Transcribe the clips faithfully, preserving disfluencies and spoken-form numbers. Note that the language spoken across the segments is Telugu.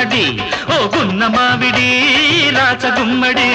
గుమ్మడి ఓ గున్న మావిడి రాచగుమ్మడి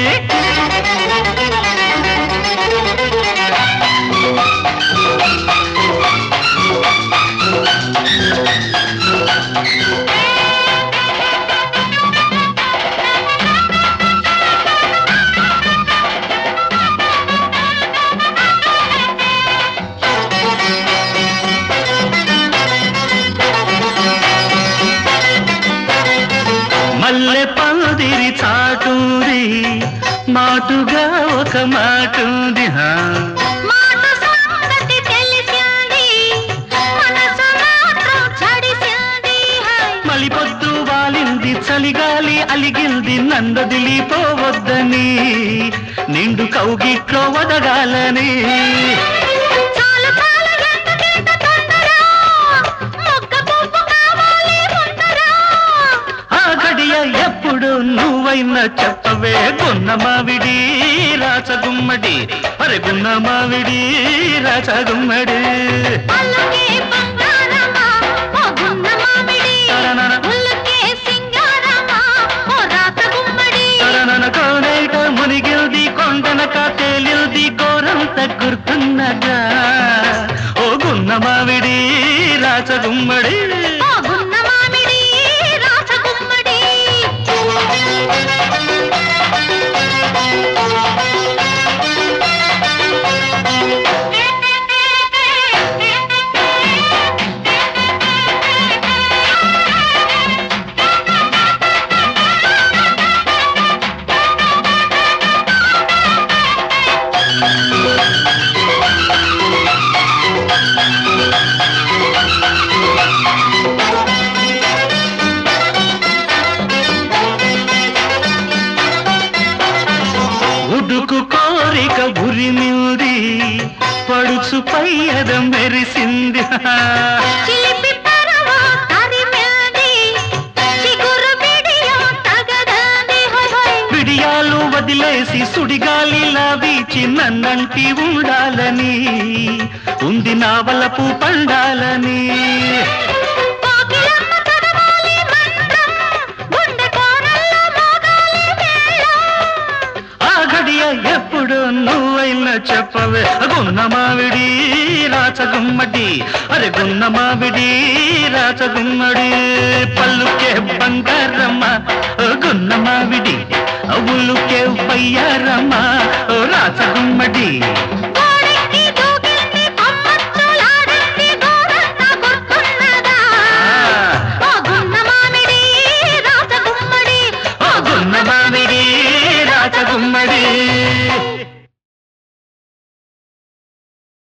మల్లె పందిరి చాటుంది మాటుగా ఒక మాటుంది మలి పొద్దు వాలింది చలిగాలి అలిగింది నందదిలిపోవద్దని నిండు కౌగిట్లో వదగాలని ఎప్పుడు నువ్వైనా చెప్పవే గున్న మావిడి రాచగుమ్మడి అరే గున్న మావిడి రాచగుమ్మడి కోనేట మునిగిల్ది కొండనక తేలిల్ది గోరంత గుర్తున్నదా ఓ గున్న మావిడి రాచగుమ్మడి ఉడుకు కోరిక ఉరిమింది పడుచు పయ్యద మెరిసింది పిడియాలు వదిలేసి సుడిగాలిలా వీచి నన్నంటి ఉండాలని ఉంది నా వలపు పండాలని ఎప్పుడు నువ్వైనా చెప్పవే గున్న మావిడి రాచగుమ్మడి అరే గున్న మావిడి రాచగుమ్మడి పల్లుకే బంగారమ్మ గున్న మావిడి ఉల్లుకే పయ్యారమ్మ రాచగుమ్మడి గున్న మావిడి రాచగుమ్మడి